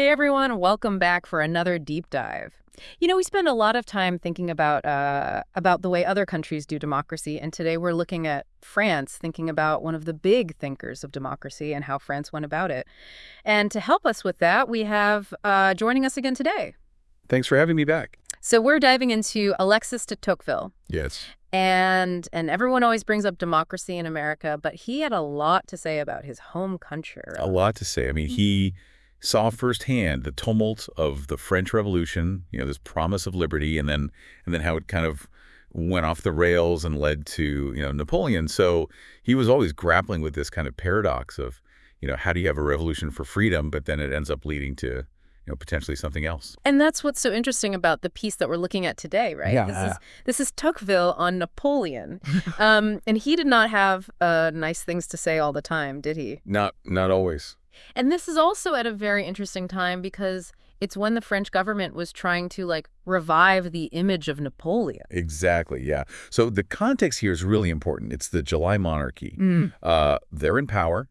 Hey everyone, welcome back for another deep dive. We spend a lot of time thinking about the way other countries do democracy, and today we're looking at France, thinking about one of the big thinkers of democracy and how France went about it. And to help us with that, we have joining us again today. Thanks for having me back. So we're diving into Alexis de Tocqueville. Yes. And everyone always brings up democracy in America, but he had a lot to say about his home country. A lot to say. I mean, he saw firsthand the tumult of the French Revolution, this promise of liberty, and then how it kind of went off the rails and led to, Napoleon. So he was always grappling with this kind of paradox of, how do you have a revolution for freedom, but then it ends up leading to, potentially something else. And that's what's so interesting about the piece that we're looking at today, right? Yeah. This is Tocqueville on Napoleon. And he did not have nice things to say all the time, did he? Not always. And this is also at a very interesting time because it's when the French government was trying to revive the image of Napoleon. Exactly, yeah. So the context here is really important. It's the July monarchy. They're in power,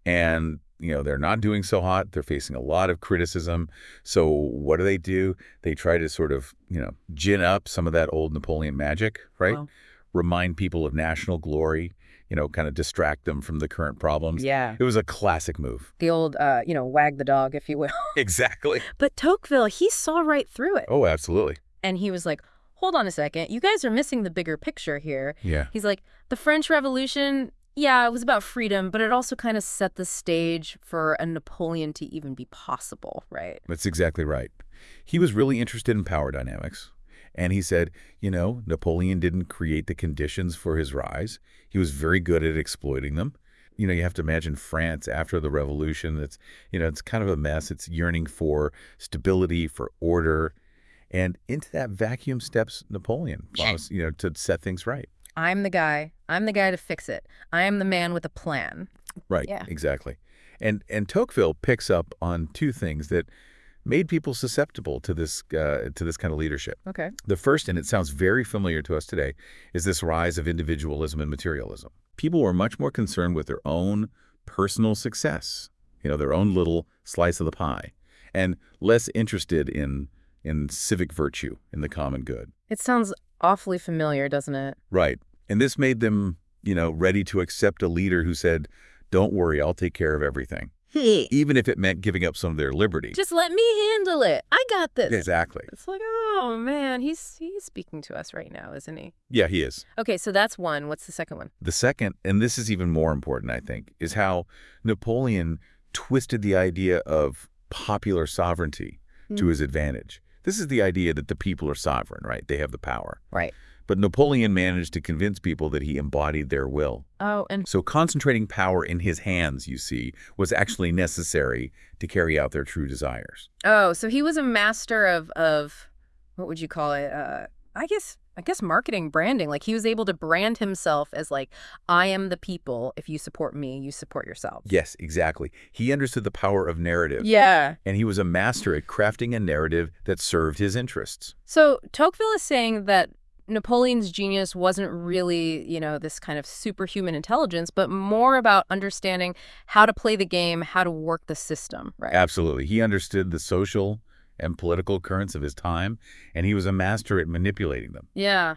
and they're not doing so hot. They're facing a lot of criticism. So what do? They try to sort of, gin up some of that old Napoleon magic, right? Wow. Remind people of national glory, kind of distract them from the current problems. Yeah. It was a classic move. The old, wag the dog, if you will. Exactly. But Tocqueville, he saw right through it. Oh, absolutely. And he was like, hold on a second. You guys are missing the bigger picture here. Yeah. He's like, the French Revolution, yeah, it was about freedom, but it also kind of set the stage for a Napoleon to even be possible, right? That's exactly right. He was really interested in power dynamics. And he said, Napoleon didn't create the conditions for his rise. He was very good at exploiting them. You have to imagine France after the revolution. It's kind of a mess. It's yearning for stability, for order. And into that vacuum steps Napoleon, to set things right. I'm the guy. I'm the guy to fix it. I am the man with a plan. Right, Yeah. Exactly. And Tocqueville picks up on two things that made people susceptible to this kind of leadership. Okay. The first, and it sounds very familiar to us today, is this rise of individualism and materialism. People were much more concerned with their own personal success, their own little slice of the pie, and less interested in civic virtue, in the common good. It sounds awfully familiar, doesn't it? Right. And this made them, ready to accept a leader who said, don't worry, I'll take care of everything. Even if it meant giving up some of their liberty. Just let me handle it. I got this. Exactly. It's like, oh, man, he's speaking to us right now, isn't he? Yeah, he is. Okay, so that's one. What's the second one? The second, and this is even more important, I think, is how Napoleon twisted the idea of popular sovereignty to his advantage. This is the idea that the people are sovereign, right? They have the power. Right. But Napoleon managed to convince people that he embodied their will. Oh, and So concentrating power in his hands, you see, was actually necessary to carry out their true desires. so he was a master of what would you call it? I guess marketing, branding. Like he was able to brand himself as I am the people. If you support me, you support yourself. Yes, exactly. He understood the power of narrative. Yeah. And he was a master at crafting a narrative that served his interests. So Tocqueville is saying that Napoleon's genius wasn't really, this kind of superhuman intelligence, but more about understanding how to play the game, how to work the system, right? Absolutely. He understood the social and political currents of his time, and he was a master at manipulating them. Yeah.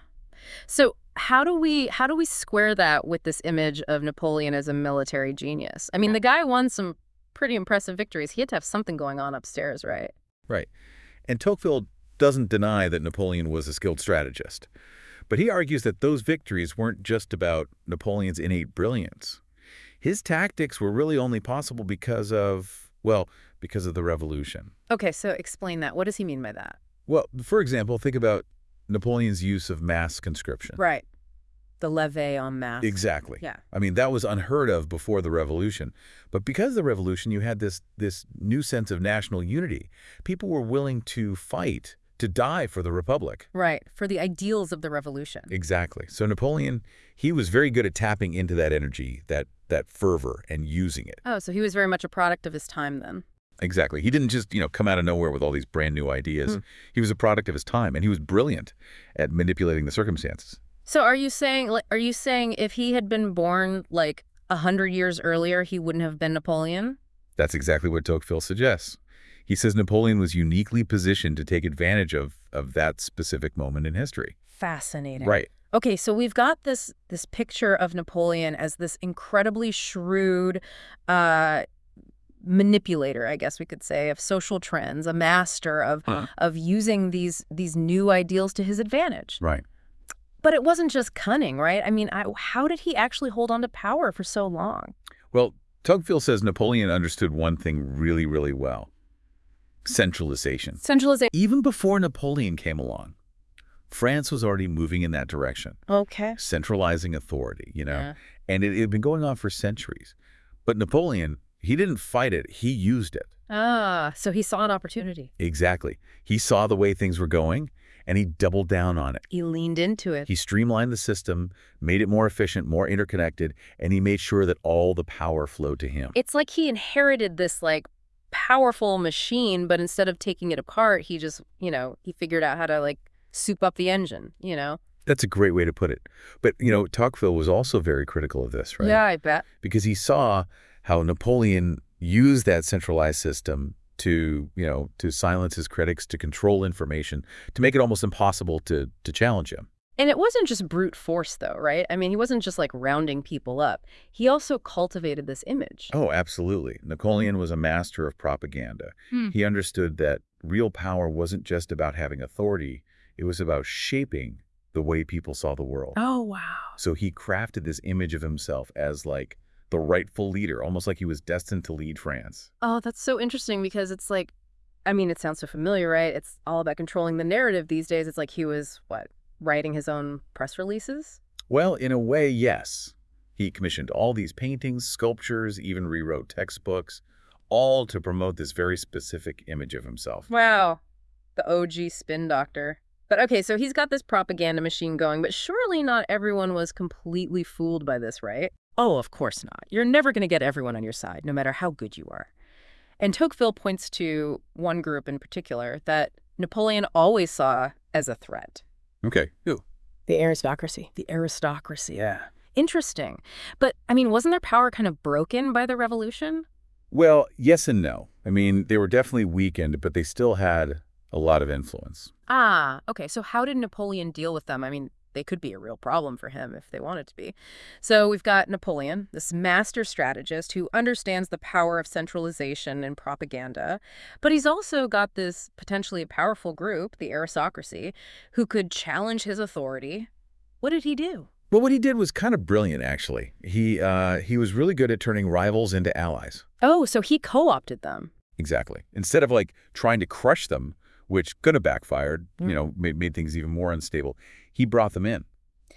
So how do we square that with this image of Napoleon as a military genius? I mean, the guy won some pretty impressive victories. He had to have something going on upstairs, right? Right. And Tocqueville doesn't deny that Napoleon was a skilled strategist, but he argues that those victories weren't just about Napoleon's innate brilliance. His tactics were really only possible because of the revolution. Okay, so explain that. What does he mean by that? Well, for example, think about Napoleon's use of mass conscription. Right. The levée en masse. Exactly. Yeah. I mean, that was unheard of before the revolution. But because of the revolution, you had this new sense of national unity. People were willing to fight, to die for the Republic. Right, for the ideals of the revolution. Exactly. So Napoleon, he was very good at tapping into that energy, that fervor, and using it. Oh, so he was very much a product of his time then. Exactly. He didn't just, come out of nowhere with all these brand new ideas. He was a product of his time, and he was brilliant at manipulating the circumstances. So are you saying if he had been born 100 years earlier, he wouldn't have been Napoleon? That's exactly what Tocqueville suggests. He says Napoleon was uniquely positioned to take advantage of that specific moment in history. Fascinating. Right. Okay, so we've got this picture of Napoleon as this incredibly shrewd uh, manipulator, I guess we could say, of social trends, a master of using these new ideals to his advantage. Right. But it wasn't just cunning, right? I mean, how did he actually hold on to power for so long? Well, Tocqueville says Napoleon understood one thing really, really well. Centralization. Centralization. Even before Napoleon came along, France was already moving in that direction. Okay. Centralizing authority, Yeah. And it had been going on for centuries. But Napoleon, he didn't fight it. He used it. Ah, so he saw an opportunity. Exactly. He saw the way things were going, and he doubled down on it. He leaned into it. He streamlined the system, made it more efficient, more interconnected, and he made sure that all the power flowed to him. It's like he inherited this, like, powerful machine, but instead of taking it apart, he just, he figured out how to, like, soup up the engine. That's a great way to put it. But, Tocqueville was also very critical of this, right? Yeah, I bet. Because he saw how Napoleon used that centralized system to silence his critics, to control information, to make it almost impossible to challenge him. And it wasn't just brute force, though, right? I mean, he wasn't just, like, rounding people up. He also cultivated this image. Oh, absolutely. Napoleon was a master of propaganda. He understood that real power wasn't just about having authority. It was about shaping the way people saw the world. Oh, wow. So he crafted this image of himself as, like, the rightful leader, almost like he was destined to lead France. Oh, that's so interesting because it's like, I mean, it sounds so familiar, right? It's all about controlling the narrative these days. It's like he was, writing his own press releases? Well, in a way, yes. He commissioned all these paintings, sculptures, even rewrote textbooks, all to promote this very specific image of himself. Wow. The OG spin doctor. But okay, so he's got this propaganda machine going, but surely not everyone was completely fooled by this, right? Oh, of course not. You're never going to get everyone on your side, no matter how good you are. And Tocqueville points to one group in particular that Napoleon always saw as a threat. Okay, who? The aristocracy. The aristocracy. Yeah. Interesting. But, I mean, wasn't their power kind of broken by the revolution? Well, yes and no. I mean, they were definitely weakened, but they still had a lot of influence. Ah, okay. So how did Napoleon deal with them? I mean, they could be a real problem for him if they wanted to be. So we've got Napoleon, this master strategist who understands the power of centralization and propaganda. But he's also got this potentially powerful group, the aristocracy, who could challenge his authority. What did he do? Well, what he did was kind of brilliant, actually. He was really good at turning rivals into allies. Oh, so he co-opted them. Exactly. Instead of, like, trying to crush them, which could have backfired, made things even more unstable, he brought them in.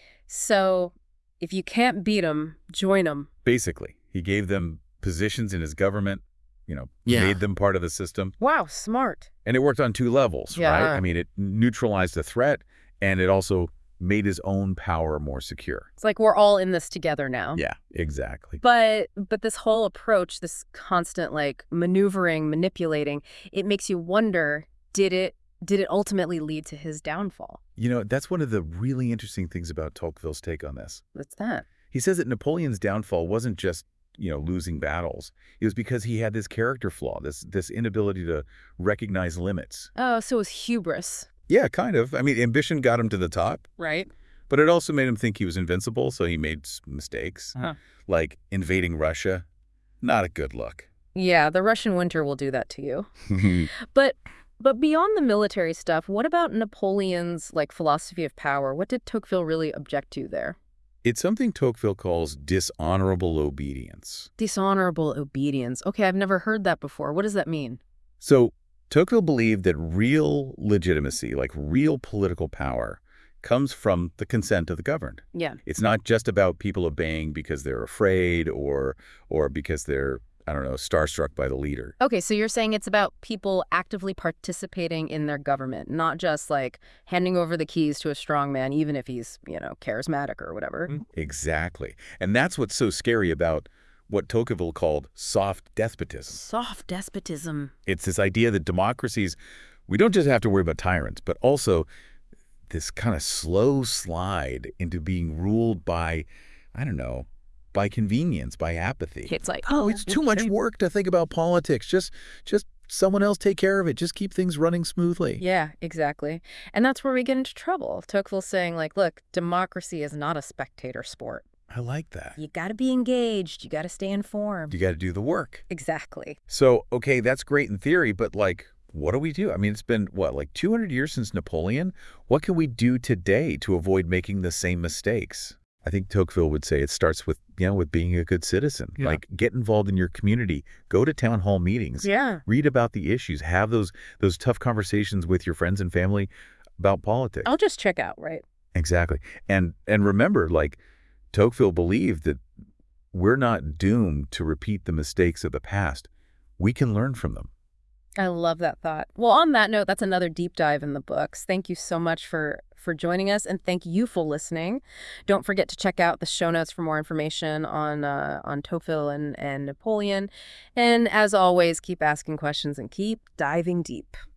So if you can't beat them, join them. Basically, he gave them positions in his government, made them part of the system. Wow, smart. And it worked on two levels, Yeah. right? I mean, it neutralized the threat, and it also made his own power more secure. It's like we're all in this together now. Yeah, exactly. But this whole approach, this constant, like, maneuvering, manipulating, it makes you wonder, did it ultimately lead to his downfall? That's one of the really interesting things about Tocqueville's take on this. What's that? He says that Napoleon's downfall wasn't just, losing battles. It was because he had this character flaw, this inability to recognize limits. Oh, so it was hubris. Yeah, kind of. I mean, ambition got him to the top, Right. but it also made him think he was invincible, so he made mistakes. Huh. Like invading Russia. Not a good look. Yeah, the Russian winter will do that to you. But beyond the military stuff, what about Napoleon's, like, philosophy of power? What did Tocqueville really object to there? It's something Tocqueville calls dishonorable obedience. Dishonorable obedience. Okay, I've never heard that before. What does that mean? So Tocqueville believed that real legitimacy, like real political power, comes from the consent of the governed. Yeah. It's not just about people obeying because they're afraid or because they're, I don't know, starstruck by the leader. Okay, so you're saying it's about people actively participating in their government, not just, like, handing over the keys to a strong man, even if he's, charismatic or whatever. Exactly. And that's what's so scary about what Tocqueville called soft despotism. Soft despotism. It's this idea that democracies, we don't just have to worry about tyrants, but also this kind of slow slide into being ruled by, I don't know, by convenience, by apathy. It's like, It's too much work to think about politics. Just someone else take care of it. Just keep things running smoothly. Yeah, exactly. And that's where we get into trouble. Tocqueville's saying, like, look, democracy is not a spectator sport. I like that. You got to be engaged. You got to stay informed. You got to do the work. Exactly. So, okay, that's great in theory, but like, what do we do? I mean, it's been, what, like 200 years since Napoleon? What can we do today to avoid making the same mistakes? I think Tocqueville would say it starts with, with being a good citizen. Yeah. Like, get involved in your community, go to town hall meetings, Yeah. read about the issues, have those tough conversations with your friends and family about politics. I'll just check out, right? Exactly. And remember, like, Tocqueville believed that we're not doomed to repeat the mistakes of the past. We can learn from them. I love that thought. Well, on that note, that's another deep dive in the books. Thank you so much for joining us, and thank you for listening. Don't forget to check out the show notes for more information on Tocqueville and Napoleon. And as always, keep asking questions and keep diving deep.